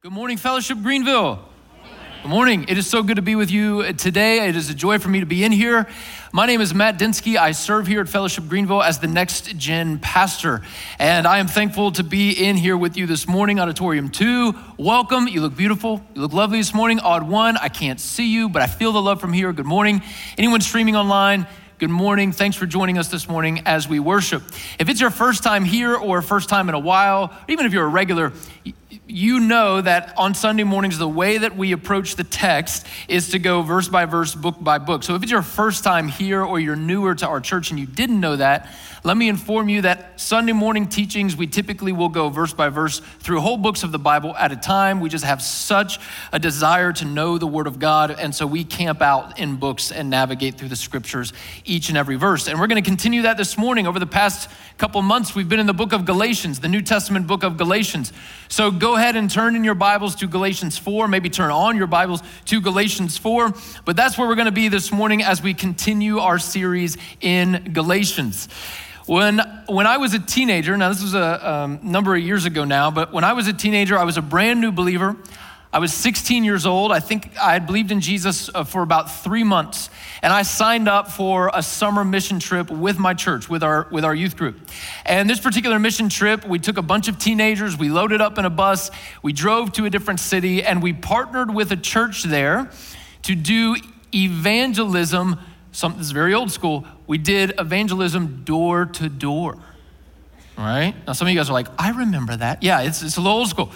Good morning, Fellowship Greenville. Good morning. It is so good to be with you today. It is a joy for me to be in here. My name is Matt Dinsky. I serve here at Fellowship Greenville as the Next Gen pastor. And I am thankful to be in here with you this morning. Auditorium 2, welcome. You look beautiful. You look lovely this morning. Odd 1, I can't see you, but I feel the love from here. Good morning. Anyone streaming online, good morning. Thanks for joining us this morning as we worship. If it's your first time here or first time in a while, or even if you're a regular, you know that on Sunday mornings, the way that we approach the text is to go verse by verse, book by book. So if it's your first time here or you're newer to our church and you didn't know that, let me inform you that Sunday morning teachings, we typically will go verse by verse through whole books of the Bible at a time. We just have such a desire to know the Word of God, and so we camp out in books and navigate through the scriptures each and every verse. And we're going to continue that this morning. Over the past couple months, we've been in the book of Galatians, the New Testament book of Galatians. So go ahead and turn in your Bibles to Galatians 4, maybe turn on your Bibles to Galatians 4, but that's where we're going to be this morning as we continue our series in Galatians. When I was a teenager, now this was a number of years ago now, but when I was a teenager, I was a brand new believer. I was 16 years old. I think I had believed in Jesus for about 3 months, and I signed up for a summer mission trip with my church, with our youth group. And this particular mission trip, we took a bunch of teenagers, we loaded up in a bus, we drove to a different city, and we partnered with a church there to do evangelism. This is very old school. We did evangelism door to door. All right? Now some of you guys are like, I remember that. Yeah, it's a little old school.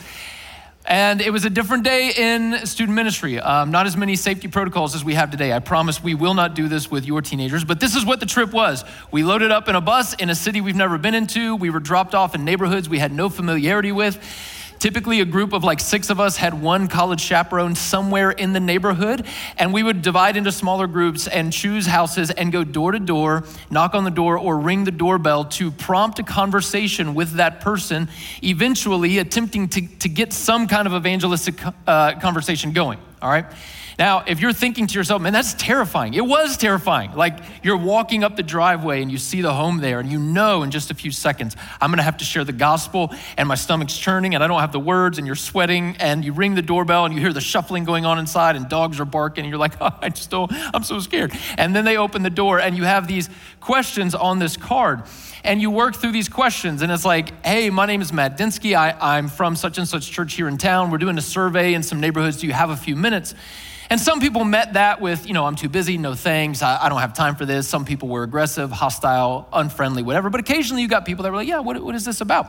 And it was a different day in student ministry. Not as many safety protocols as we have today. I promise we will not do this with your teenagers, but this is what the trip was. We loaded up in a bus in a city we've never been into. We were dropped off in neighborhoods we had no familiarity with. Typically a group of like 6 of us had one college chaperone somewhere in the neighborhood, and we would divide into smaller groups and choose houses and go door to door, knock on the door or ring the doorbell to prompt a conversation with that person, eventually attempting to get some kind of evangelistic conversation going, all right? Now, if you're thinking to yourself, man, that's terrifying. It was terrifying. Like you're walking up the driveway and you see the home there and you know in just a few seconds, I'm gonna have to share the gospel and my stomach's churning and I don't have the words and you're sweating and you ring the doorbell and you hear the shuffling going on inside and dogs are barking and you're like, oh, I'm so scared. And then they open the door and you have these questions on this card and you work through these questions and it's like, hey, my name is Matt Dinsky. I'm from such and such church here in town. We're doing a survey in some neighborhoods. Do you have a few minutes? And some people met that with, I'm too busy, no thanks, I don't have time for this. Some people were aggressive, hostile, unfriendly, whatever. But occasionally you got people that were like, yeah, what is this about?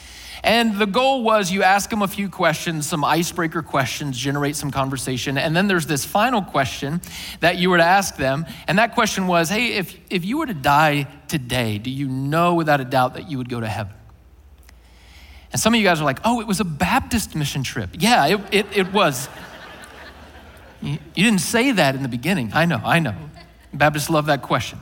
And the goal was you ask them a few questions, some icebreaker questions, generate some conversation. And then there's this final question that you were to ask them. And that question was, hey, if you were to die today, do you know without a doubt that you would go to heaven? And some of you guys are like, oh, it was a Baptist mission trip. Yeah, it was. You didn't say that in the beginning. I know. Baptists love that question.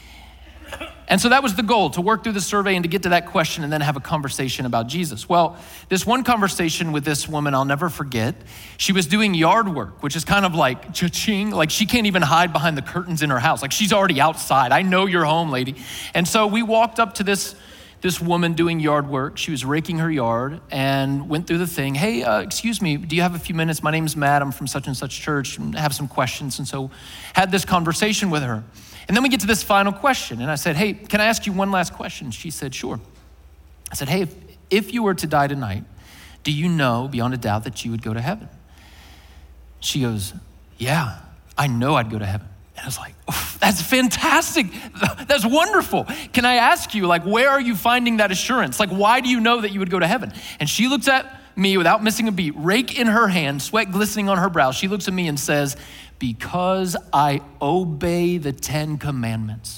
And so that was the goal, to work through the survey and to get to that question and then have a conversation about Jesus. Well, this one conversation with this woman I'll never forget. She was doing yard work, which is kind of like cha-ching, like she can't even hide behind the curtains in her house. Like she's already outside. I know you're home, lady. And so we walked up to this woman doing yard work. She was raking her yard and went through the thing. Hey, excuse me, do you have a few minutes? My name's Matt. I'm from such and such church and have some questions. And so had this conversation with her. And then we get to this final question. And I said, hey, can I ask you one last question? She said, sure. I said, hey, if you were to die tonight, do you know beyond a doubt that you would go to heaven? She goes, yeah, I know I'd go to heaven. And I was like, oh, that's fantastic. That's wonderful. Can I ask you, where are you finding that assurance? Why do you know that you would go to heaven? And she looks at me without missing a beat, rake in her hand, sweat glistening on her brow. She looks at me and says, because I obey the 10 commandments.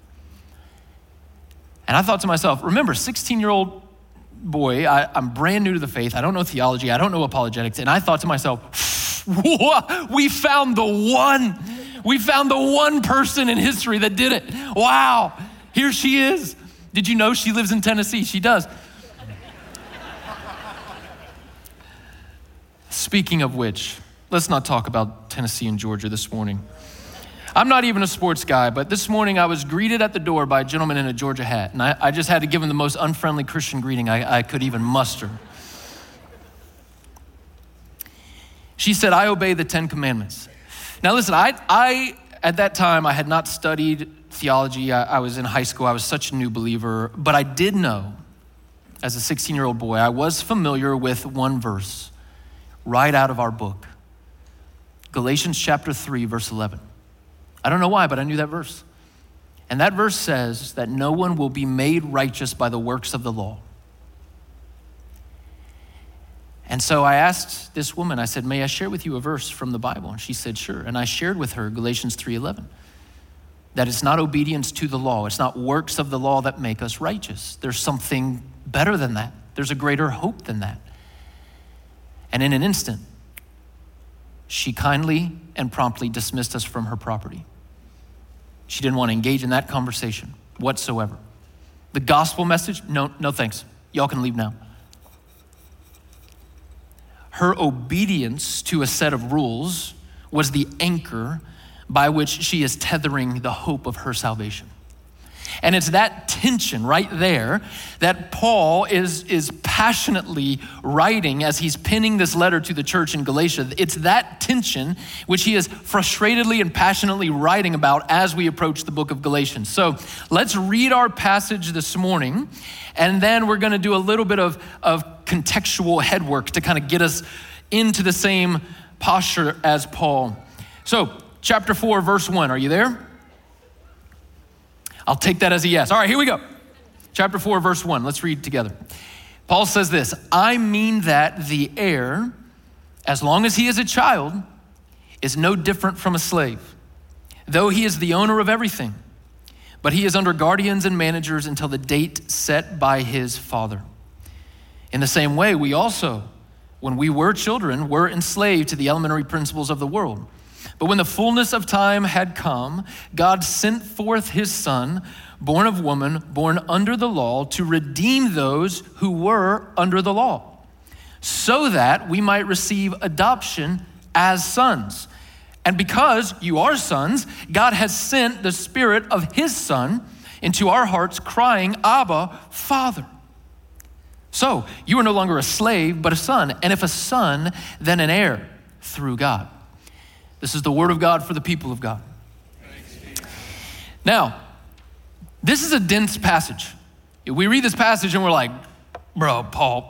And I thought to myself, remember, 16-year-old boy, I'm brand new to the faith. I don't know theology. I don't know apologetics. And I thought to myself, we found the one. We found the one person in history that did it. Wow, here she is. Did you know she lives in Tennessee? She does. Speaking of which, let's not talk about Tennessee and Georgia this morning. I'm not even a sports guy, but this morning I was greeted at the door by a gentleman in a Georgia hat, and I just had to give him the most unfriendly Christian greeting I could even muster. She said, I obey the 10 commandments. Now listen, I at that time, I had not studied theology. I was in high school. I was such a new believer. But I did know, as a 16-year-old boy, I was familiar with one verse right out of our book. Galatians chapter 3, verse 11. I don't know why, but I knew that verse. And that verse says that no one will be made righteous by the works of the law. And so I asked this woman, I said, may I share with you a verse from the Bible? And she said, sure. And I shared with her Galatians 3:11, that it's not obedience to the law. It's not works of the law that make us righteous. There's something better than that. There's a greater hope than that. And in an instant, she kindly and promptly dismissed us from her property. She didn't want to engage in that conversation whatsoever. The gospel message, no thanks. Y'all can leave now. Her obedience to a set of rules was the anchor by which she is tethering the hope of her salvation. And it's that tension right there that Paul is passionately writing as he's penning this letter to the church in Galatia. It's that tension which he is frustratedly and passionately writing about as we approach the book of Galatians. So let's read our passage this morning, and then we're gonna do a little bit of contextual headwork to kind of get us into the same posture as Paul. So chapter 4, verse 1, are you there? I'll take that as a yes. All right, here we go. Chapter 4, verse 1. Let's read together. Paul says this, I mean that the heir, as long as he is a child, is no different from a slave, though he is the owner of everything. But he is under guardians and managers until the date set by his father. In the same way, we also, when we were children, were enslaved to the elementary principles of the world. But when the fullness of time had come, God sent forth his son, born of woman, born under the law, to redeem those who were under the law, so that we might receive adoption as sons. And because you are sons, God has sent the Spirit of his Son into our hearts, crying, Abba, Father. So you are no longer a slave, but a son. And if a son, then an heir through God. This is the word of God for the people of God. Now, this is a dense passage. We read this passage and we're like, bro, Paul,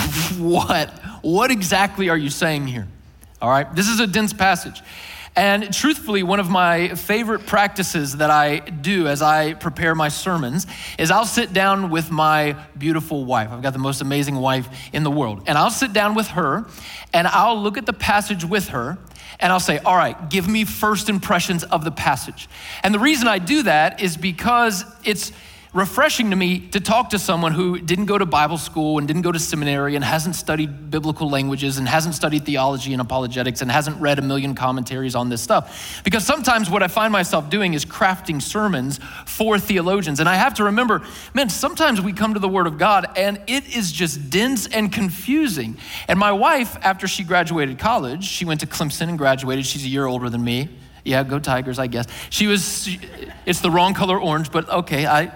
what exactly are you saying here? All right, this is a dense passage. And truthfully, one of my favorite practices that I do as I prepare my sermons is I'll sit down with my beautiful wife. I've got the most amazing wife in the world. And I'll sit down with her and I'll look at the passage with her and I'll say, all right, give me first impressions of the passage. And the reason I do that is because it's refreshing to me to talk to someone who didn't go to Bible school and didn't go to seminary and hasn't studied biblical languages and hasn't studied theology and apologetics and hasn't read a million commentaries on this stuff. Because sometimes what I find myself doing is crafting sermons for theologians. And I have to remember, man, sometimes we come to the Word of God and it is just dense and confusing. And my wife, after she graduated college, she went to Clemson and graduated. She's a year older than me. Yeah, go Tigers, I guess. It's the wrong color orange, but okay, I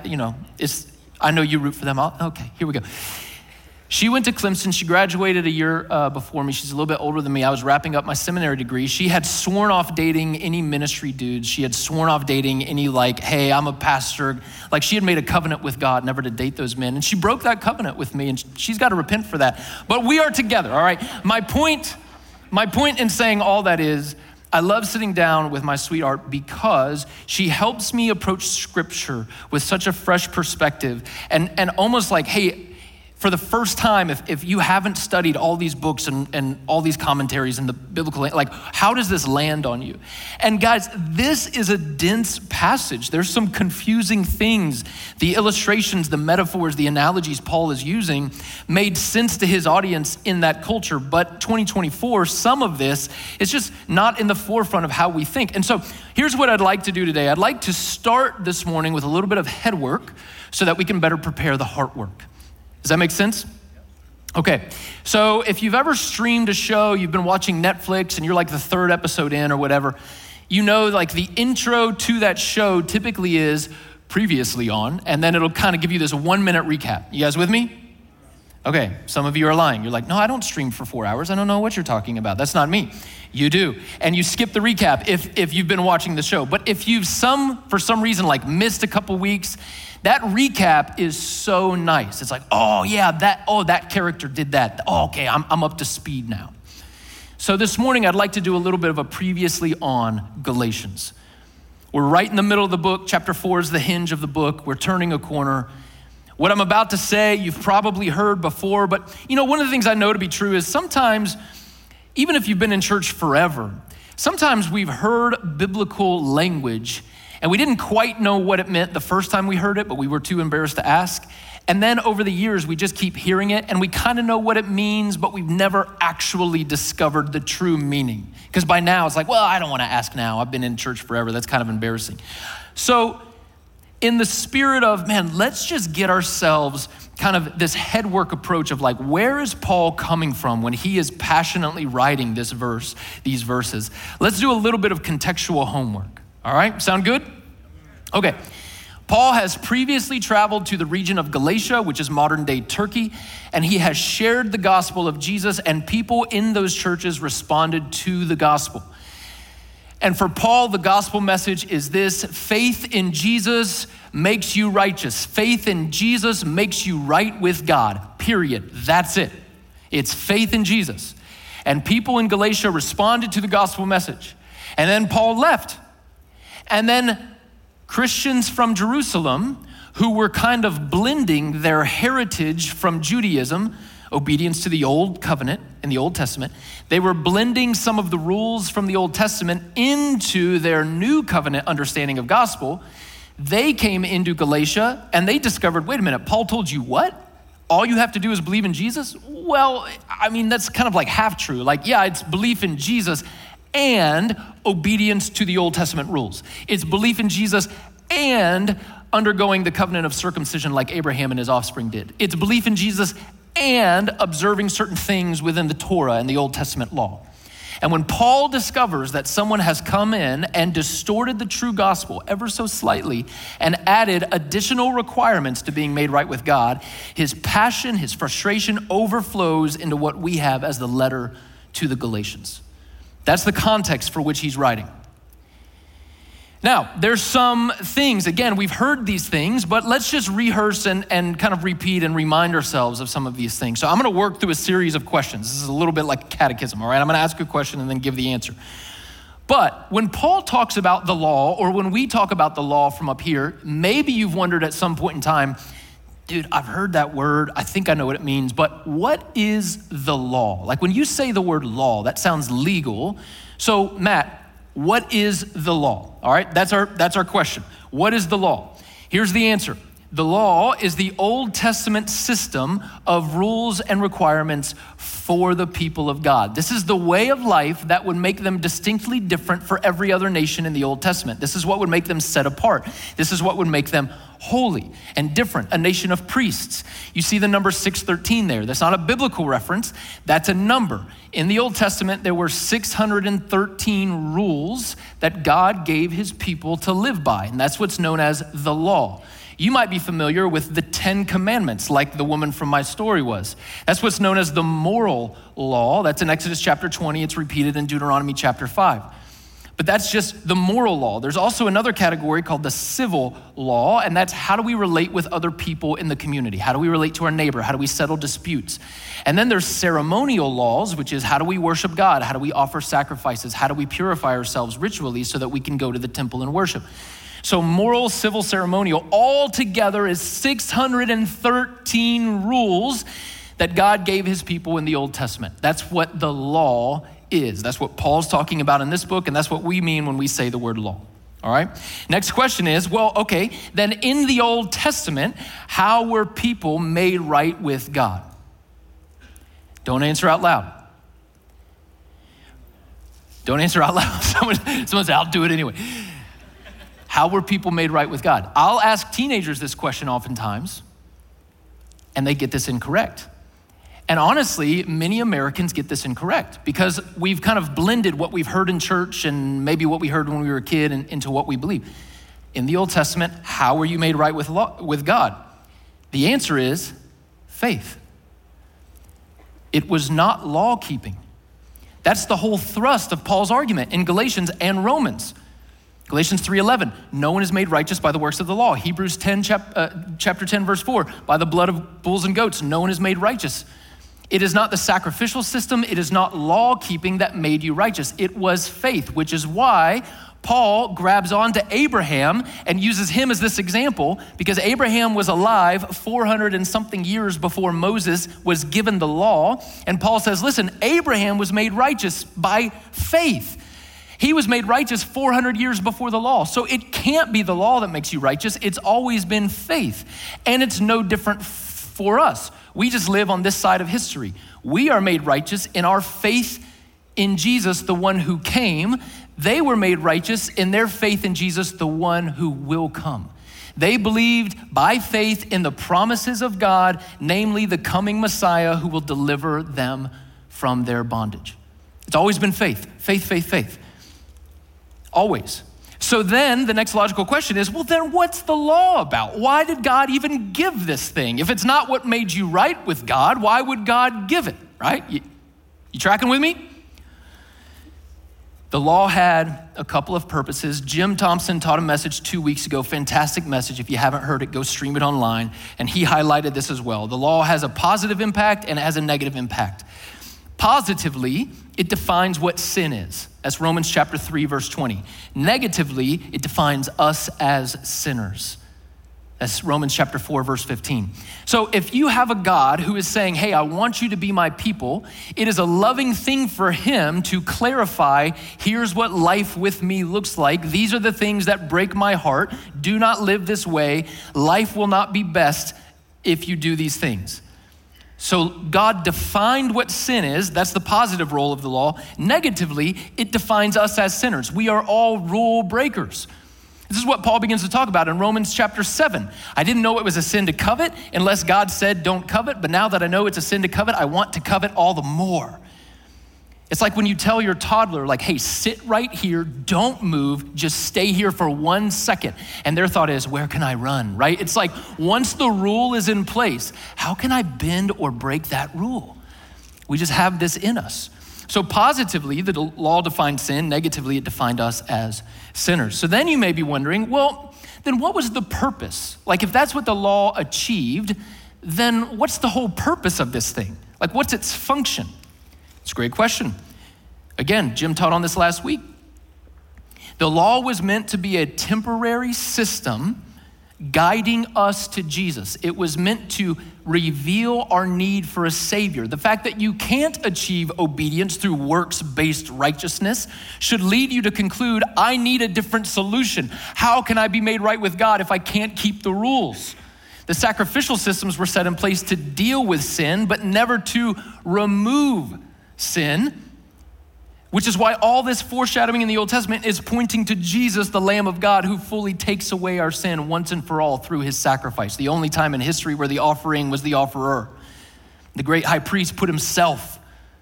know you root for them. Okay, here we go. She went to Clemson. She graduated a year before me. She's a little bit older than me. I was wrapping up my seminary degree. She had sworn off dating any ministry dudes. She had sworn off dating any hey, I'm a pastor. Like she had made a covenant with God never to date those men. And she broke that covenant with me and she's got to repent for that. But we are together, all right? My point in saying all that is, I love sitting down with my sweetheart because she helps me approach scripture with such a fresh perspective and almost like, hey, for the first time, if you haven't studied all these books and all these commentaries and the biblical, how does this land on you? And guys, this is a dense passage. There's some confusing things. The illustrations, the metaphors, the analogies Paul is using made sense to his audience in that culture. But 2024, some of this is just not in the forefront of how we think. And so here's what I'd like to do today. I'd like to start this morning with a little bit of head work so that we can better prepare the heart work. Does that make sense? Okay, so if you've ever streamed a show, you've been watching Netflix and you're like the third episode in or whatever, you know like the intro to that show typically is previously on, and then it'll kind of give you this 1 minute recap. You guys with me? Okay, some of you are lying. You're like, no, I don't stream for 4 hours. I don't know what you're talking about. That's not me. You do. And you skip the recap if you've been watching the show. But if you've for some reason, like missed a couple weeks, that recap is so nice. It's like, oh yeah, that character did that. Oh, okay, I'm up to speed now. So this morning, I'd like to do a little bit of a previously on Galatians. We're right in the middle of the book. Chapter 4 is the hinge of the book. We're turning a corner. What I'm about to say, you've probably heard before, but one of the things I know to be true is sometimes, even if you've been in church forever, sometimes we've heard biblical language and we didn't quite know what it meant the first time we heard it, but we were too embarrassed to ask. And then over the years, we just keep hearing it and we kind of know what it means, but we've never actually discovered the true meaning. Because by now it's like, well, I don't want to ask now. I've been in church forever. That's kind of embarrassing. So in the spirit of, let's just get ourselves kind of this headwork approach of like, where is Paul coming from when he is passionately writing these verses? Let's do a little bit of contextual homework. All right, sound good? Okay. Paul has previously traveled to the region of Galatia, which is modern day Turkey, and he has shared the gospel of Jesus, and people in those churches responded to the gospel. And for Paul, the gospel message is this: faith in Jesus makes you righteous. Faith in Jesus makes you right with God, period. That's it. It's faith in Jesus. And people in Galatia responded to the gospel message. And then Paul left. And then Christians from Jerusalem, who were kind of blending their heritage from Judaism, obedience to the old covenant in the Old Testament, they were blending some of the rules from the Old Testament into their new covenant understanding of gospel. They came into Galatia and they discovered, wait a minute, Paul told you what? All you have to do is believe in Jesus? Well, that's kind of like half true. Like, yeah, it's belief in Jesus and obedience to the Old Testament rules. It's belief in Jesus and undergoing the covenant of circumcision like Abraham and his offspring did. It's belief in Jesus and observing certain things within the Torah and the Old Testament law. And when Paul discovers that someone has come in and distorted the true gospel ever so slightly and added additional requirements to being made right with God, his passion, his frustration overflows into what we have as the letter to the Galatians. That's the context for which he's writing. Now, there's some things, again, we've heard these things, but let's just rehearse and kind of repeat and remind ourselves of some of these things. So I'm gonna work through a series of questions. This is a little bit like catechism, all right? I'm gonna ask a question and then give the answer. But when Paul talks about the law, or when we talk about the law from up here, maybe you've wondered at some point in time, dude, I've heard that word, I think I know what it means, but what is the law? Like when you say the word law, that sounds legal. So Matt, what is the law? All right, that's our question. What is the law? Here's the answer. The law is the Old Testament system of rules and requirements for the people of God. This is the way of life that would make them distinctly different for every other nation in the Old Testament. This is what would make them set apart. This is what would make them holy and different, a nation of priests. You see the number 613 there. That's not a biblical reference. That's a number. In the Old Testament, there were 613 rules that God gave his people to live by, and that's what's known as the law. You might be familiar with the 10 Commandments, like the woman from my story was. That's what's known as the moral law. That's in Exodus chapter 20. It's repeated in Deuteronomy chapter 5. But that's just the moral law. There's also another category called the civil law, and that's how do we relate with other people in the community? How do we relate to our neighbor? How do we settle disputes? And then there's ceremonial laws, which is how do we worship God? How do we offer sacrifices? How do we purify ourselves ritually so that we can go to the temple and worship? So moral, civil, ceremonial, all together is 613 rules that God gave his people in the Old Testament. That's what the law is. That's what Paul's talking about in this book, and that's what we mean when we say the word law. All right? Next question is, well, okay, then in the Old Testament, how were people made right with God? Don't answer out loud. Don't answer out loud. Someone say, I'll do it anyway. How were people made right with God? I'll ask teenagers this question oftentimes, and they get this incorrect. And honestly, many Americans get this incorrect because we've kind of blended what we've heard in church and maybe what we heard when we were a kid into what we believe. In the Old Testament, how were you made right with God? The answer is faith. It was not law keeping. That's the whole thrust of Paul's argument in Galatians and Romans. Galatians 3:11, no one is made righteous by the works of the law. Hebrews 10, chapter 10, verse 4, by the blood of bulls and goats, no one is made righteous. It is not the sacrificial system, it is not law keeping that made you righteous. It was faith, which is why Paul grabs on to Abraham and uses him as this example, because Abraham was alive 400 and something years before Moses was given the law. And Paul says, listen, Abraham was made righteous by faith. He was made righteous 400 years before the law. So it can't be the law that makes you righteous. It's always been faith. And it's no different for us. We just live on this side of history. We are made righteous in our faith in Jesus, the one who came. They were made righteous in their faith in Jesus, the one who will come. They believed by faith in the promises of God, namely the coming Messiah who will deliver them from their bondage. It's always been faith, faith, faith, faith. Always. So then the next logical question is, well, then what's the law about? Why did God even give this thing? If it's not what made you right with God, why would God give it, right? You tracking with me? The law had a couple of purposes. Jim Thompson taught a message 2 weeks ago, fantastic message. If you haven't heard it, go stream it online. And he highlighted this as well. The law has a positive impact and it has a negative impact. Positively, it defines what sin is. That's Romans chapter 3, verse 20. Negatively, it defines us as sinners. That's Romans chapter 4, verse 15. So if you have a God who is saying, hey, I want you to be my people, it is a loving thing for him to clarify, here's what life with me looks like. These are the things that break my heart. Do not live this way. Life will not be best if you do these things. So God defined what sin is. That's the positive role of the law. Negatively, it defines us as sinners. We are all rule breakers. This is what Paul begins to talk about in Romans chapter 7. I didn't know it was a sin to covet unless God said don't covet, but now that I know it's a sin to covet, I want to covet all the more. It's like when you tell your toddler, like, hey, sit right here, don't move, just stay here for 1 second. And their thought is, where can I run, right? It's like, once the rule is in place, how can I bend or break that rule? We just have this in us. So positively, the law defined sin. Negatively, it defined us as sinners. So then you may be wondering, well, then what was the purpose? Like, if that's what the law achieved, then what's the whole purpose of this thing? Like, what's its function? It's a great question. Again, Jim taught on this last week. The law was meant to be a temporary system guiding us to Jesus. It was meant to reveal our need for a savior. The fact that you can't achieve obedience through works-based righteousness should lead you to conclude, I need a different solution. How can I be made right with God if I can't keep the rules? The sacrificial systems were set in place to deal with sin, but never to remove sin, which is why all this foreshadowing in the Old Testament is pointing to Jesus, the Lamb of God, who fully takes away our sin once and for all through his sacrifice. The only time in history where the offering was the offerer. The great high priest put himself,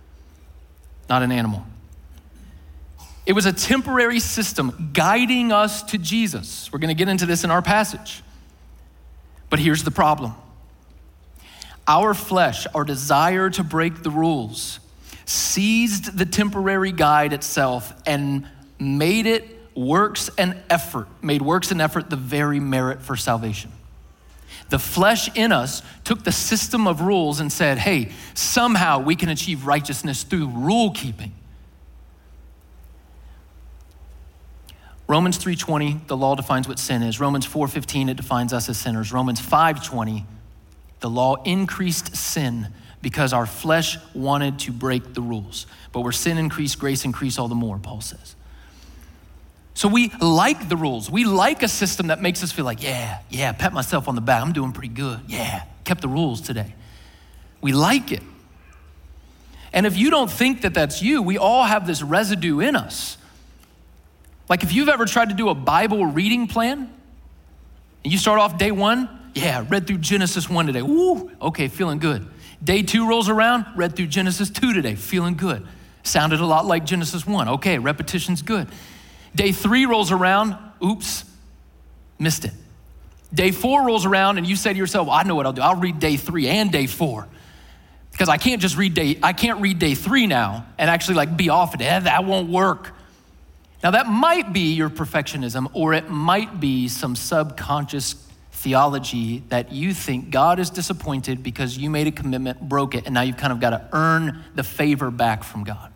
not an animal. It was a temporary system guiding us to Jesus. We're going to get into this in our passage. But here's the problem. Our flesh, our desire to break the rules, seized the temporary guide itself and made works and effort the very merit for salvation. The flesh in us took the system of rules and said, hey, somehow we can achieve righteousness through rule keeping. Romans 3:20, the law defines what sin is. Romans 4:15, it defines us as sinners. Romans 5:20, the law increased sin because our flesh wanted to break the rules. But where sin increased, grace increased all the more, Paul says. So we like the rules. We like a system that makes us feel like, yeah, pat myself on the back. I'm doing pretty good. Yeah, kept the rules today. We like it. And if you don't think that that's you, we all have this residue in us. Like if you've ever tried to do a Bible reading plan, and you start off day 1, read through Genesis 1 today. Woo, okay, feeling good. Day 2 rolls around, read through Genesis 2 today, feeling good. Sounded a lot like Genesis 1. Okay, repetition's good. Day 3 rolls around, oops, missed it. Day 4 rolls around and you say to yourself, well, I know what I'll do. I'll read day 3 and day 4. Because I can't read day 3 now and actually like be off it. That won't work. Now that might be your perfectionism, or it might be some subconscious theology that you think God is disappointed because you made a commitment, broke it, and now you've kind of got to earn the favor back from God.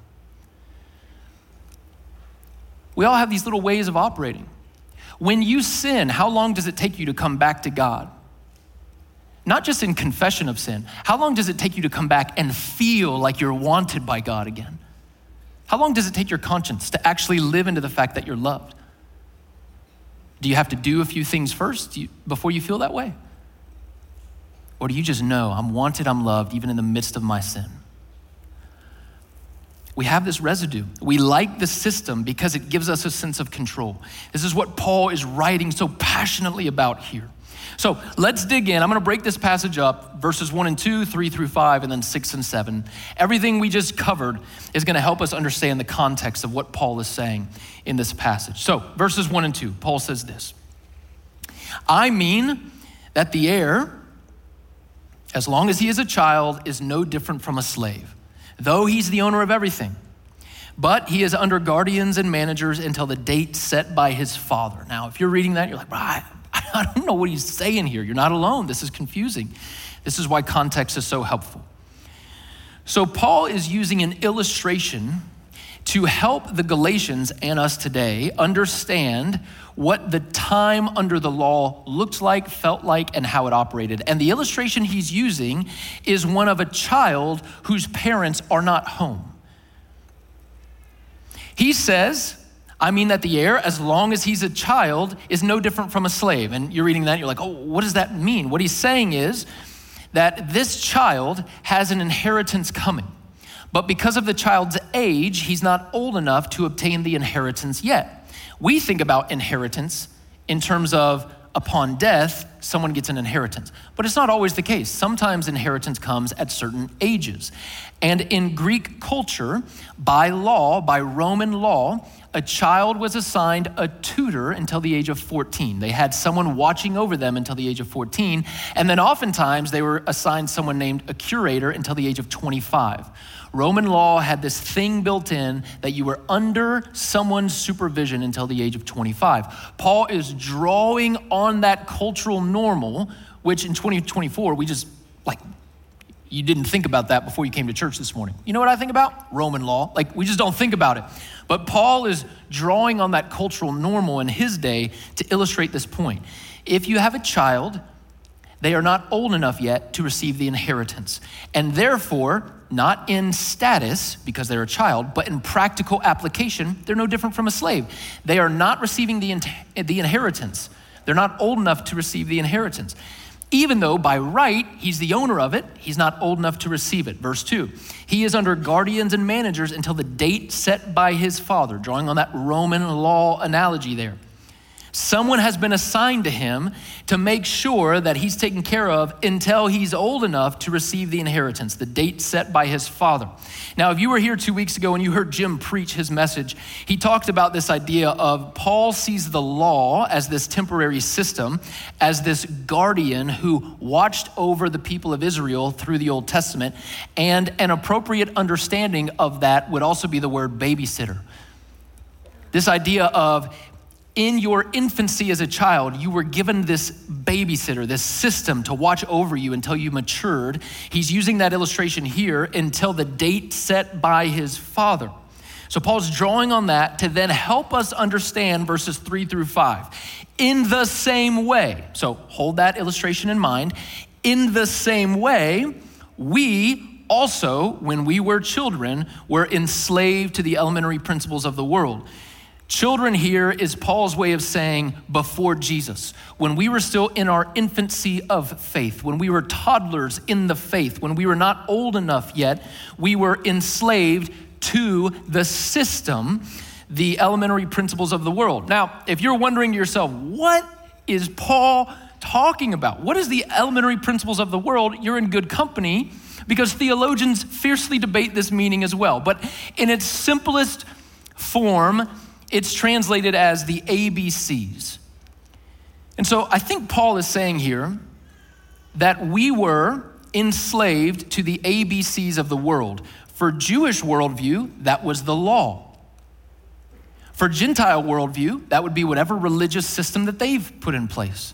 We all have these little ways of operating. When you sin, how long does it take you to come back to God? Not just in confession of sin. How long does it take you to come back and feel like you're wanted by God again? How long does it take your conscience to actually live into the fact that you're loved? Do you have to do a few things first before you feel that way? Or do you just know I'm wanted, I'm loved, even in the midst of my sin? We have this residue. We like the system because it gives us a sense of control. This is what Paul is writing so passionately about here. So let's dig in. I'm going to break this passage up, verses 1 and 2, 3 through 5, and then 6 and 7. Everything we just covered is going to help us understand the context of what Paul is saying in this passage. So verses 1 and 2, Paul says this: I mean that the heir, as long as he is a child, is no different from a slave, though he's the owner of everything. But he is under guardians and managers until the date set by his father. Now, if you're reading that, you're like, I don't know what he's saying here. You're not alone. This is confusing. This is why context is so helpful. So Paul is using an illustration to help the Galatians and us today understand what the time under the law looked like, felt like, and how it operated. And the illustration he's using is one of a child whose parents are not home. He says, I mean that the heir, as long as he's a child, is no different from a slave. And you're reading that, you're like, oh, what does that mean? What he's saying is that this child has an inheritance coming. But because of the child's age, he's not old enough to obtain the inheritance yet. We think about inheritance in terms of upon death, someone gets an inheritance. But it's not always the case. Sometimes inheritance comes at certain ages. And in Greek culture, by law, by Roman law, a child was assigned a tutor until the age of 14. They had someone watching over them until the age of 14. And then oftentimes they were assigned someone named a curator until the age of 25. Roman law had this thing built in that you were under someone's supervision until the age of 25. Paul is drawing on that cultural normal, which in 2024, we just you didn't think about that before you came to church this morning. You know what I think about? Roman law. We just don't think about it. But Paul is drawing on that cultural normal in his day to illustrate this point. If you have a child, they are not old enough yet to receive the inheritance. And therefore, not in status, because they're a child, but in practical application, they're no different from a slave. They are not receiving the inheritance. They're not old enough to receive the inheritance. Even though by right, he's the owner of it, he's not old enough to receive it. Verse 2, he is under guardians and managers until the date set by his father, drawing on that Roman law analogy there. Someone has been assigned to him to make sure that he's taken care of until he's old enough to receive the inheritance, the date set by his father. Now, if you were here 2 weeks ago and you heard Jim preach his message, he talked about this idea of Paul sees the law as this temporary system, as this guardian who watched over the people of Israel through the Old Testament, and an appropriate understanding of that would also be the word babysitter. This idea of in your infancy as a child, you were given this babysitter, this system to watch over you until you matured. He's using that illustration here until the date set by his father. So Paul's drawing on that to then help us understand verses 3 through 5. In the same way, so hold that illustration in mind. In the same way, we also, when we were children, were enslaved to the elementary principles of the world. Children here is Paul's way of saying before Jesus, when we were still in our infancy of faith, when we were toddlers in the faith, when we were not old enough yet, we were enslaved to the system, the elementary principles of the world. Now, if you're wondering to yourself, what is Paul talking about? What is the elementary principles of the world? You're in good company, because theologians fiercely debate this meaning as well. But in its simplest form, it's translated as the ABCs. And so I think Paul is saying here that we were enslaved to the ABCs of the world. For Jewish worldview, that was the law. For Gentile worldview, that would be whatever religious system that they've put in place.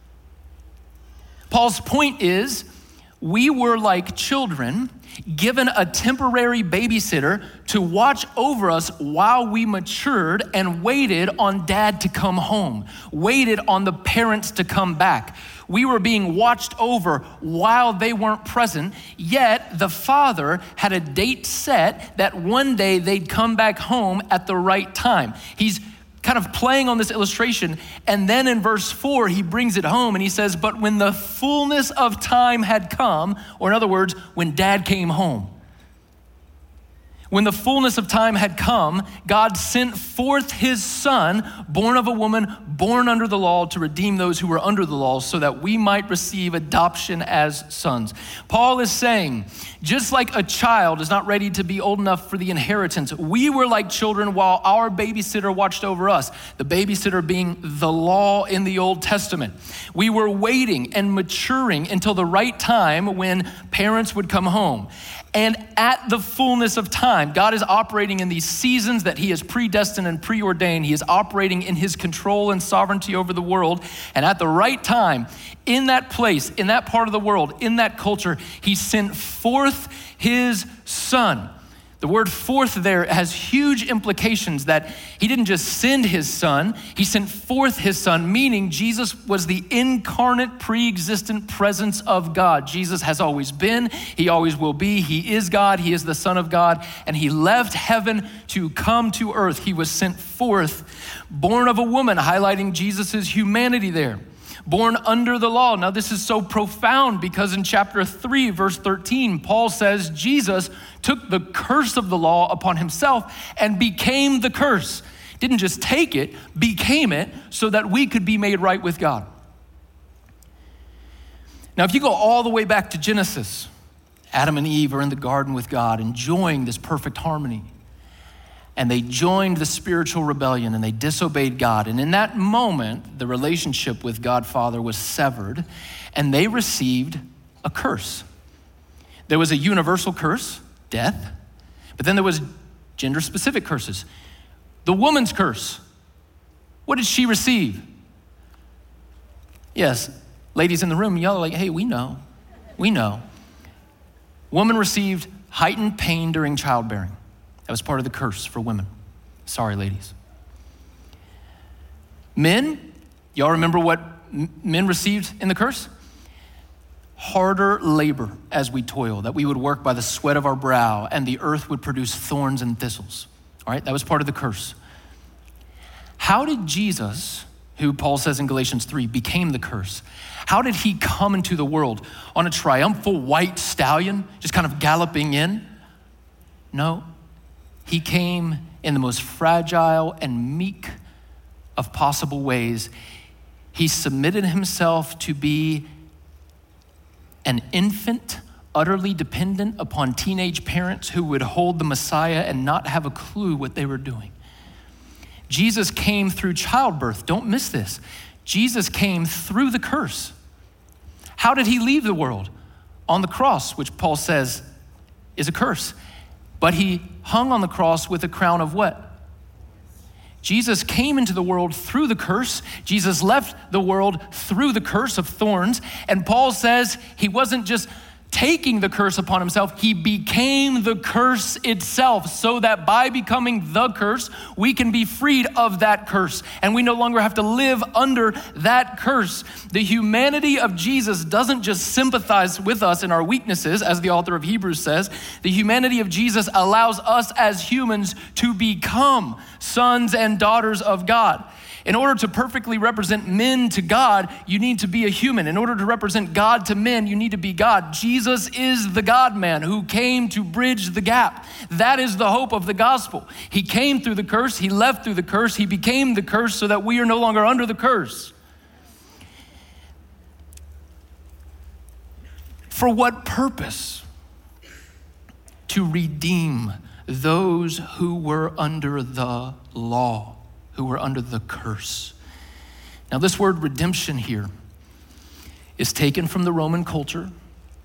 Paul's point is, we were like children given a temporary babysitter to watch over us while we matured and waited on dad to come home, waited on the parents to come back. We were being watched over while they weren't present, yet the father had a date set that one day they'd come back home at the right time. He's kind of playing on this illustration, and then in verse 4, he brings it home and he says, but when the fullness of time had come, or in other words, when dad came home, when the fullness of time had come, God sent forth his son, born of a woman, born under the law, to redeem those who were under the law so that we might receive adoption as sons. Paul is saying, just like a child is not ready to be old enough for the inheritance, we were like children while our babysitter watched over us, the babysitter being the law in the Old Testament. We were waiting and maturing until the right time when parents would come home. And at the fullness of time, God is operating in these seasons that he has predestined and preordained. He is operating in his control and sovereignty over the world. And at the right time, in that place, in that part of the world, in that culture, he sent forth his son. The word forth there has huge implications that he didn't just send his son, he sent forth his son, meaning Jesus was the incarnate, pre-existent presence of God. Jesus has always been, he always will be, he is God, he is the Son of God, and he left heaven to come to earth. He was sent forth, born of a woman, highlighting Jesus's humanity there. Born under the law. Now this is so profound because in chapter 3, verse 13, Paul says Jesus took the curse of the law upon himself and became the curse. Didn't just take it, became it so that we could be made right with God. Now if you go all the way back to Genesis, Adam and Eve are in the garden with God, enjoying this perfect harmony. And they joined the spiritual rebellion and they disobeyed God. And in that moment, the relationship with God Father was severed and they received a curse. There was a universal curse, death, but then there was gender-specific curses. The woman's curse, what did she receive? Yes, ladies in the room, y'all are like, hey, we know. Woman received heightened pain during childbearing. That was part of the curse for women. Sorry, ladies. Men, y'all remember what men received in the curse? Harder labor as we toil, that we would work by the sweat of our brow and the earth would produce thorns and thistles. All right, that was part of the curse. How did Jesus, who Paul says in Galatians 3, became the curse? How did he come into the world? On a triumphal white stallion, just kind of galloping in? No. He came in the most fragile and meek of possible ways. He submitted himself to be an infant, utterly dependent upon teenage parents who would hold the Messiah and not have a clue what they were doing. Jesus came through childbirth. Don't miss this. Jesus came through the curse. How did he leave the world? On the cross, which Paul says is a curse. But he hung on the cross with a crown of what? Jesus came into the world through the curse. Jesus left the world through the curse of thorns. And Paul says he wasn't just taking the curse upon himself, he became the curse itself so that by becoming the curse, we can be freed of that curse. And we no longer have to live under that curse. The humanity of Jesus doesn't just sympathize with us in our weaknesses, as the author of Hebrews says. The humanity of Jesus allows us as humans to become sons and daughters of God. In order to perfectly represent men to God, you need to be a human. In order to represent God to men, you need to be God. Jesus is the God-man who came to bridge the gap. That is the hope of the gospel. He came through the curse, he left through the curse, he became the curse so that we are no longer under the curse. For what purpose? To redeem those who were under the law, who were under the curse. Now this word redemption here is taken from the Roman culture,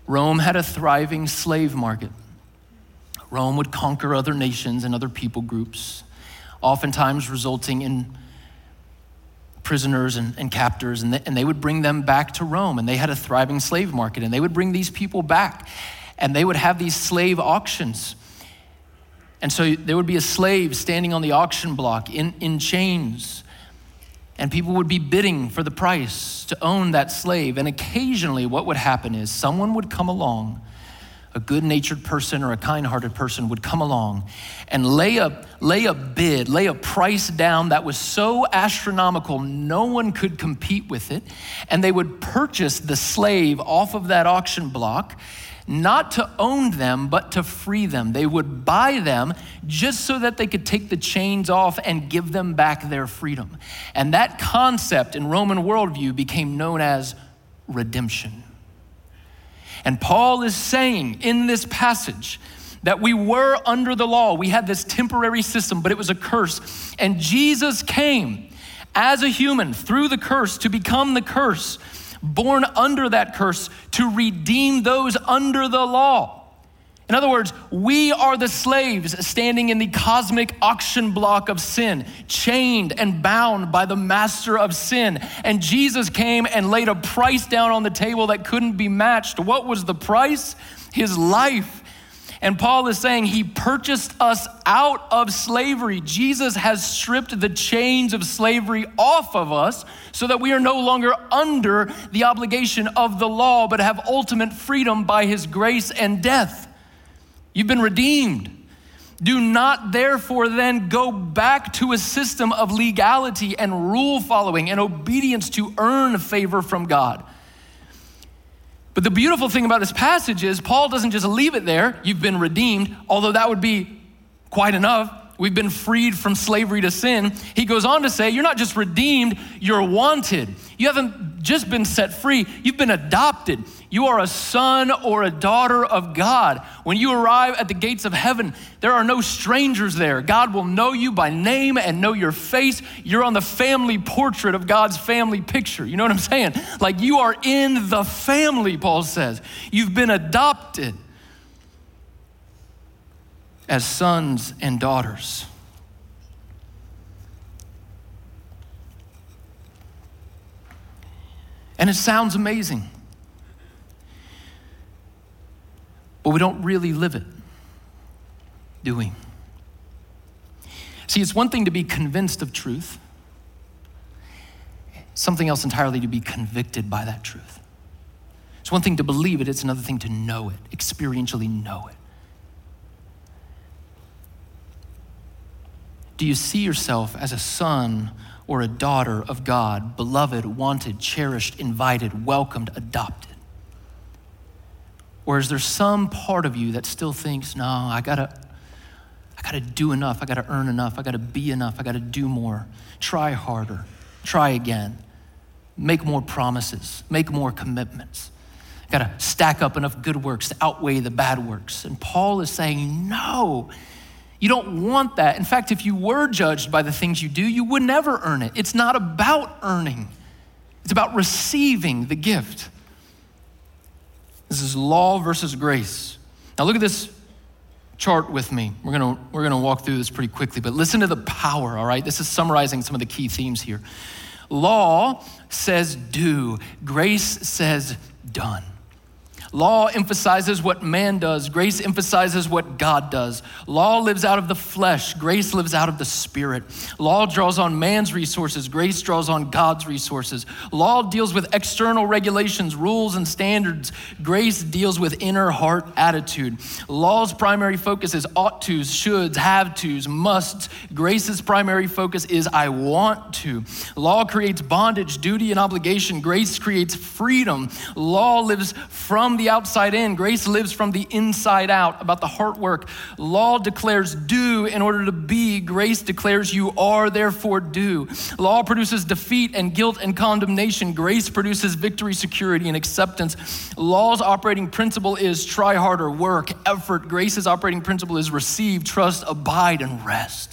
Rome had a thriving slave market. Rome would conquer other nations and other people groups, oftentimes resulting in prisoners and captors, and they would bring them back to Rome, and they had a thriving slave market, and they would bring these people back, and they would have these slave auctions. And so there would be a slave standing on the auction block in chains, and people would be bidding for the price to own that slave. And occasionally what would happen is someone would come along, a good-natured person or a kind-hearted person would come along and lay a bid, lay a price down that was so astronomical no one could compete with it, and they would purchase the slave off of that auction block, not to own them, but to free them. They would buy them just so that they could take the chains off and give them back their freedom. And that concept in Roman worldview became known as redemption. And Paul is saying in this passage that we were under the law. We had this temporary system, but it was a curse. And Jesus came as a human through the curse to become the curse, born under that curse to redeem those under the law. In other words, we are the slaves standing in the cosmic auction block of sin, chained and bound by the master of sin. And Jesus came and laid a price down on the table that couldn't be matched. What was the price? His life. And Paul is saying he purchased us out of slavery. Jesus has stripped the chains of slavery off of us so that we are no longer under the obligation of the law, but have ultimate freedom by his grace and death. You've been redeemed. Do not therefore then go back to a system of legality and rule following and obedience to earn favor from God. But the beautiful thing about this passage is Paul doesn't just leave it there, you've been redeemed, although that would be quite enough. We've been freed from slavery to sin. He goes on to say, you're not just redeemed, you're wanted. You haven't just been set free, you've been adopted. You are a son or a daughter of God. When you arrive at the gates of heaven, there are no strangers there. God will know you by name and know your face. You're on the family portrait of God's family picture. You know what I'm saying? Like you are in the family, Paul says. You've been adopted as sons and daughters. And it sounds amazing, but we don't really live it, do we? See, it's one thing to be convinced of truth, something else entirely to be convicted by that truth. It's one thing to believe it, it's another thing to know it, experientially know it. Do you see yourself as a son or a daughter of God, beloved, wanted, cherished, invited, welcomed, adopted? Or is there some part of you that still thinks, no, I gotta do enough, I gotta earn enough, I gotta be enough, I gotta do more, try harder, try again, make more promises, make more commitments. I gotta stack up enough good works to outweigh the bad works. And Paul is saying, no, you don't want that. In fact, if you were judged by the things you do, you would never earn it. It's not about earning. It's about receiving the gift. This is law versus grace. Now look at this chart with me. We're gonna walk through this pretty quickly, but listen to the power, all right? This is summarizing some of the key themes here. Law says do, grace says done. Law emphasizes what man does. Grace emphasizes what God does. Law lives out of the flesh. Grace lives out of the spirit. Law draws on man's resources. Grace draws on God's resources. Law deals with external regulations, rules, and standards. Grace deals with inner heart attitude. Law's primary focus is ought tos, shoulds, have tos, musts. Grace's primary focus is I want to. Law creates bondage, duty, and obligation. Grace creates freedom. Law lives from the outside in. Grace lives from the inside out, about the heart work. Law declares do in order to be. Grace declares you are, therefore do. Law produces defeat and guilt and condemnation. Grace produces victory, security, and acceptance. Law's operating principle is try harder, work, effort. Grace's operating principle is receive, trust, abide, and rest.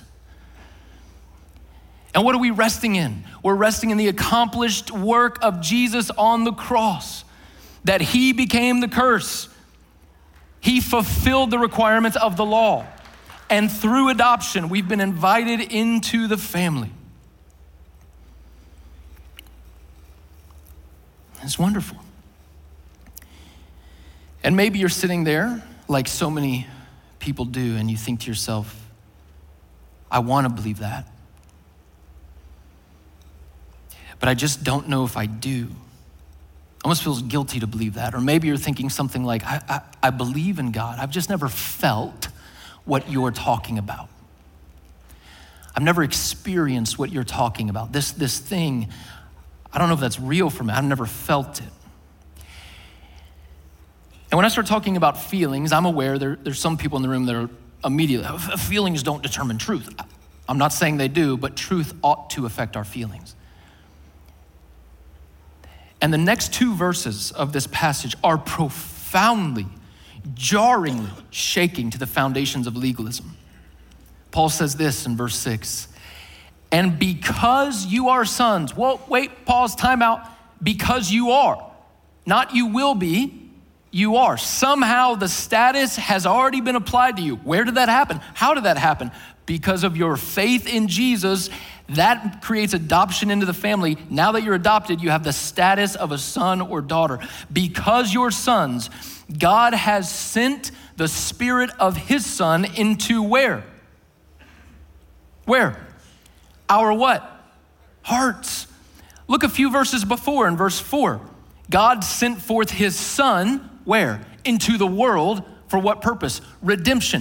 And what are we resting in? We're resting in the accomplished work of Jesus on the cross. that he became the curse. He fulfilled the requirements of the law. And through adoption, we've been invited into the family. It's wonderful. And maybe you're sitting there like so many people do, and you think to yourself, I want to believe that, but I just don't know if I do. Almost feels guilty to believe that. Or maybe you're thinking something like, I believe in God. I've just never felt what you're talking about. I've never experienced what you're talking about. This thing, I don't know if that's real for me. I've never felt it. And when I start talking about feelings, I'm aware there's some people in the room that are immediately, feelings don't determine truth. I'm not saying they do, but truth ought to affect our feelings. And the next two verses of this passage are profoundly, jarringly shaking to the foundations of legalism. Paul says this in verse 6, and because you are sons, well, wait, pause, time out. Because you are, not you will be, you are. Somehow the status has already been applied to you. Where did that happen? How did that happen? Because of your faith in Jesus, that creates adoption into the family. Now that you're adopted, you have the status of a son or daughter. Because you're sons, God has sent the Spirit of his Son into where? Where? Our what? Hearts. Look a few verses before in verse 4. God sent forth his Son, where? Into the world. For what purpose? Redemption.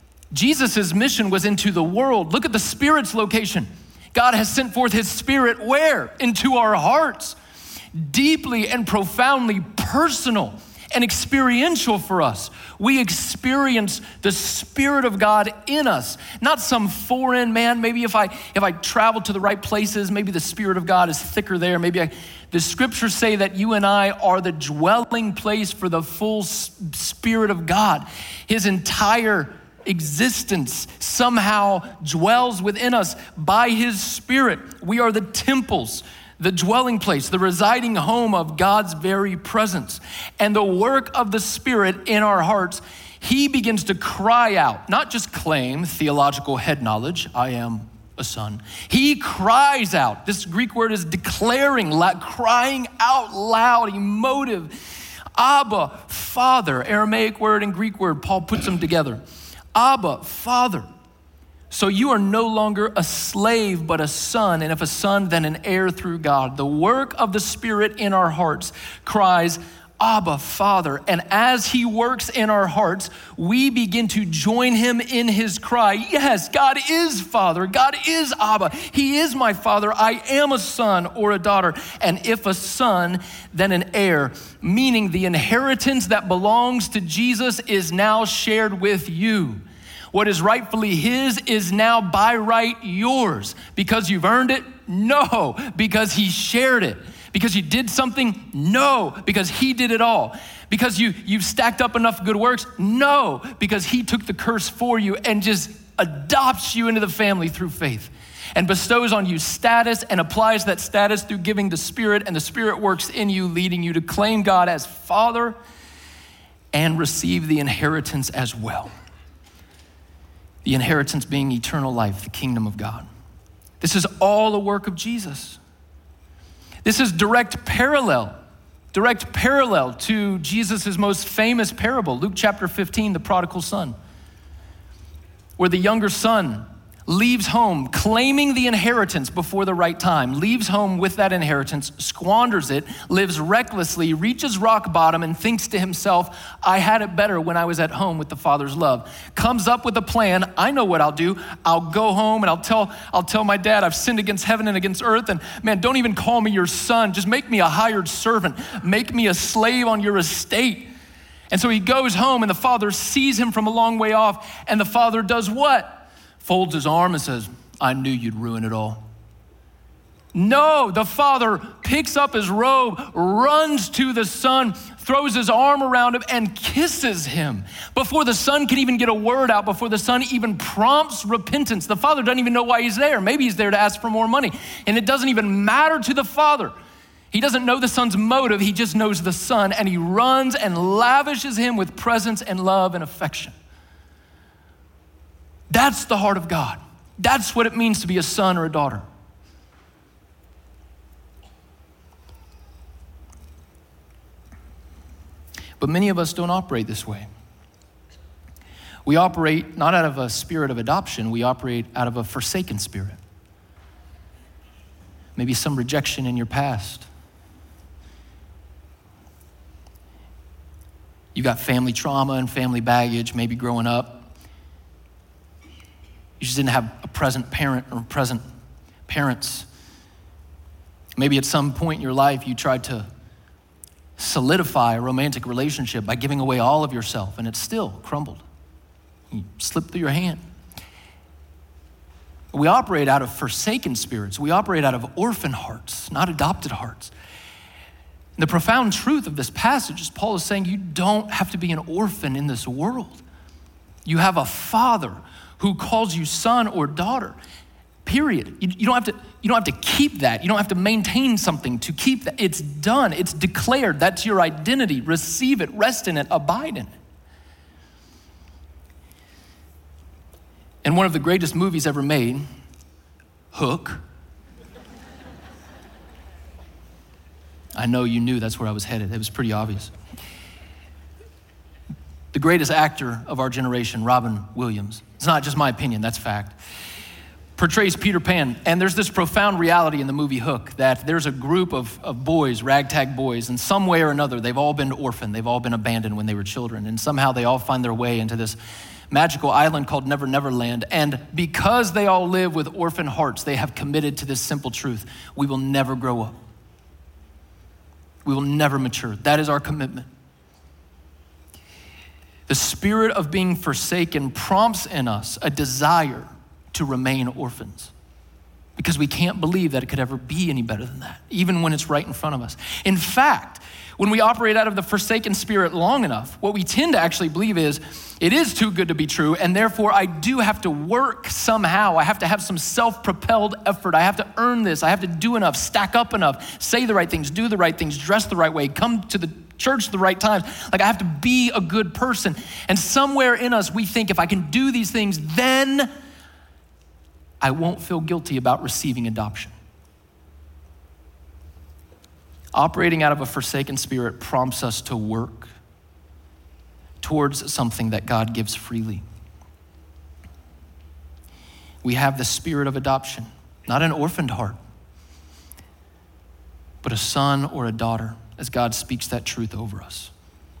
Jesus' mission was into the world. Look at the Spirit's location. God has sent forth his Spirit where? Into our hearts. Deeply and profoundly personal and experiential for us. We experience the Spirit of God in us, not some foreign man. Maybe if I travel to the right places, maybe the Spirit of God is thicker there. The scriptures say that you and I are the dwelling place for the full Spirit of God. His entire existence somehow dwells within us by his Spirit. We are the temples, the dwelling place, the residing home of God's very presence. And the work of the Spirit in our hearts, he begins to cry out, not just claim theological head knowledge, I am a son. He cries out. This Greek word is declaring, crying out loud, emotive. Abba, Father, Aramaic word and Greek word, Paul puts them together. Abba, Father. So you are no longer a slave, but a son, and if a son, then an heir through God. The work of the Spirit in our hearts cries, Abba, Father. And as he works in our hearts, we begin to join him in his cry. Yes, God is Father. God is Abba. He is my Father. I am a son or a daughter. And if a son, then an heir, meaning the inheritance that belongs to Jesus is now shared with you. What is rightfully his is now by right yours. Because you've earned it? No. Because he shared it. Because you did something? No. Because he did it all. Because you've stacked up enough good works? No. Because he took the curse for you and just adopts you into the family through faith and bestows on you status and applies that status through giving the Spirit, and the Spirit works in you, leading you to claim God as Father and receive the inheritance as well. The inheritance being eternal life, the kingdom of God. This is all the work of Jesus. This is direct parallel to Jesus' most famous parable, Luke chapter 15, the prodigal son, where the younger son leaves home claiming the inheritance before the right time, leaves home with that inheritance, squanders it, lives recklessly, reaches rock bottom and thinks to himself, I had it better when I was at home with the Father's love. Comes up with a plan. I know what I'll do. I'll go home and I'll tell my dad I've sinned against heaven and against earth, and man, don't even call me your son. Just make me a hired servant. Make me a slave on your estate. And so he goes home and the father sees him from a long way off, and the father does what? Folds his arm and says, I knew you'd ruin it all. No, the father picks up his robe, runs to the son, throws his arm around him and kisses him. Before the son can even get a word out, before the son even prompts repentance, the father doesn't even know why he's there. Maybe he's there to ask for more money. And it doesn't even matter to the father. He doesn't know the son's motive, he just knows the son, and he runs and lavishes him with presence and love and affection. That's the heart of God. That's what it means to be a son or a daughter. But many of us don't operate this way. We operate not out of a spirit of adoption, we operate out of a forsaken spirit. Maybe some rejection in your past. You got family trauma and family baggage, maybe growing up. You just didn't have a present parent or present parents. Maybe at some point in your life you tried to solidify a romantic relationship by giving away all of yourself, and it still crumbled. You slipped through your hand. We operate out of forsaken spirits. We operate out of orphan hearts, not adopted hearts. And the profound truth of this passage is Paul is saying you don't have to be an orphan in this world. You have a father who calls you son or daughter, period. You don't have to keep that. You don't have to maintain something to keep that. It's done. It's declared. That's your identity. Receive it, rest in it, abide in it. And one of the greatest movies ever made, Hook. I know you knew that's where I was headed. It was pretty obvious. The greatest actor of our generation, Robin Williams, it's not just my opinion, that's fact, portrays Peter Pan. And there's this profound reality in the movie Hook that there's a group of boys, ragtag boys, and some way or another, they've all been orphaned. They've all been abandoned when they were children. And somehow they all find their way into this magical island called Never Never Land. And because they all live with orphan hearts, they have committed to this simple truth. We will never grow up. We will never mature. That is our commitment. The spirit of being forsaken prompts in us a desire to remain orphans because we can't believe that it could ever be any better than that, even when it's right in front of us. In fact, when we operate out of the forsaken spirit long enough, what we tend to actually believe is it is too good to be true, and therefore I do have to work somehow. I have to have some self-propelled effort. I have to earn this. I have to do enough, stack up enough, say the right things, do the right things, dress the right way, come to the church at the right times. Like I have to be a good person. And somewhere in us, we think if I can do these things, then I won't feel guilty about receiving adoption. Operating out of a forsaken spirit prompts us to work towards something that God gives freely. We have the spirit of adoption, not an orphaned heart, but a son or a daughter, as God speaks that truth over us.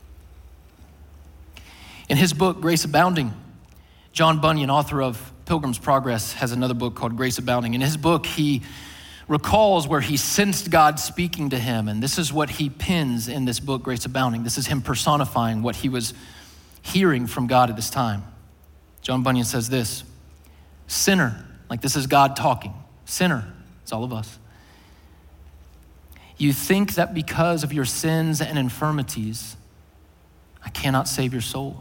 In his book, Grace Abounding, John Bunyan, author of Pilgrim's Progress, has another book called Grace Abounding. In his book, he recalls where he sensed God speaking to him, and this is what he pins in this book, Grace Abounding. This is him personifying what he was hearing from God at this time. John Bunyan says this: sinner, like this is God talking, sinner, it's all of us. You think that because of your sins and infirmities, I cannot save your soul.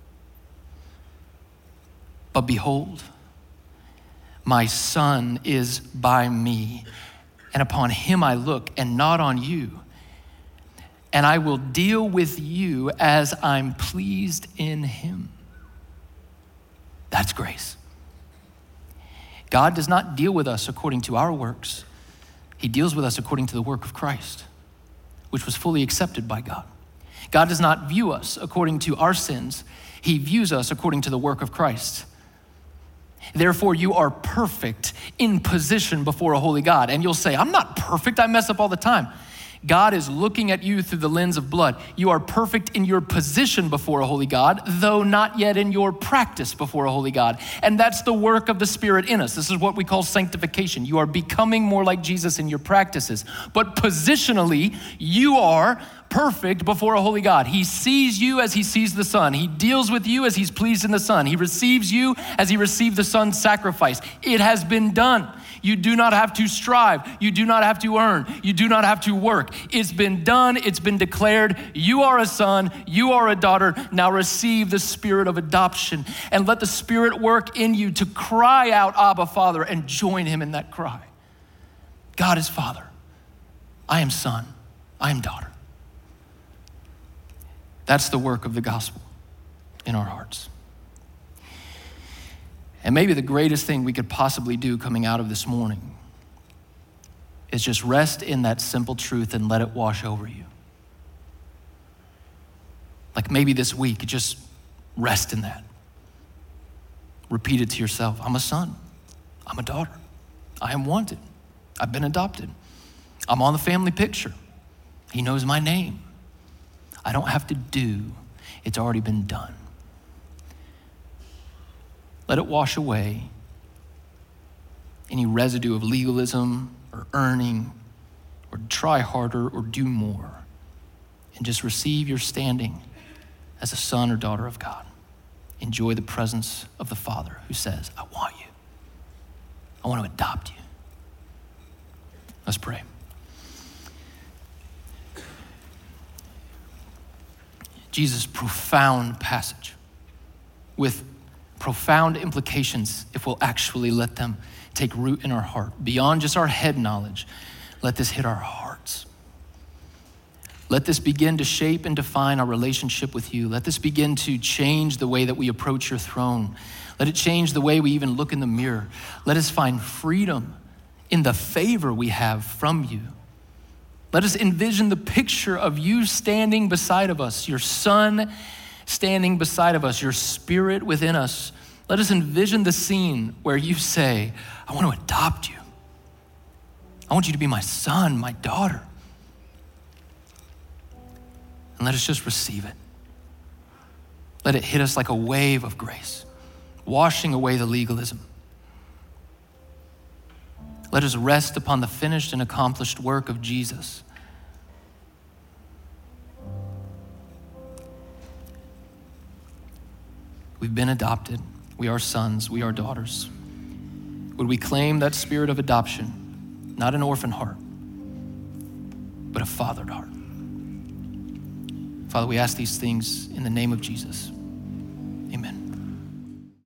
But behold, my son is by me, and upon him I look, and not on you. And I will deal with you as I'm pleased in him. That's grace. God does not deal with us according to our works. He deals with us according to the work of Christ, which was fully accepted by God. God does not view us according to our sins. He views us according to the work of Christ. Therefore, you are perfect in position before a holy God. And you'll say, I'm not perfect. I mess up all the time. God is looking at you through the lens of blood. You are perfect in your position before a holy God, though not yet in your practice before a holy God. And that's the work of the Spirit in us. This is what we call sanctification. You are becoming more like Jesus in your practices. But positionally, you are perfect before a holy God. He sees you as he sees the Son. He deals with you as he's pleased in the Son. He receives you as he received the Son's sacrifice. It has been done. You do not have to strive. You do not have to earn. You do not have to work. It's been done. It's been declared. You are a son. You are a daughter. Now receive the spirit of adoption and let the Spirit work in you to cry out, Abba, Father, and join him in that cry. God is Father. I am son, I am daughter. That's the work of the gospel in our hearts. And maybe the greatest thing we could possibly do coming out of this morning is just rest in that simple truth and let it wash over you. Like maybe this week, just rest in that. Repeat it to yourself. I'm a son. I'm a daughter. I am wanted. I've been adopted. I'm on the family picture. He knows my name. I don't have to do. It's already been done. Let it wash away any residue of legalism or earning or try harder or do more, and just receive your standing as a son or daughter of God. Enjoy the presence of the Father who says, I want you. I want to adopt you. Let's pray. Jesus, profound passage with profound implications if we'll actually let them take root in our heart. Beyond just our head knowledge, let this hit our hearts. Let this begin to shape and define our relationship with you. Let this begin to change the way that we approach your throne. Let it change the way we even look in the mirror. Let us find freedom in the favor we have from you. Let us envision the picture of you standing beside of us, your son standing beside of us, your spirit within us. Let us envision the scene where you say, I want to adopt you. I want you to be my son, my daughter. And let us just receive it. Let it hit us like a wave of grace, washing away the legalism. Let us rest upon the finished and accomplished work of Jesus. We've been adopted. We are sons. We are daughters. Would we claim that spirit of adoption, not an orphan heart, but a fathered heart? Father, we ask these things in the name of Jesus.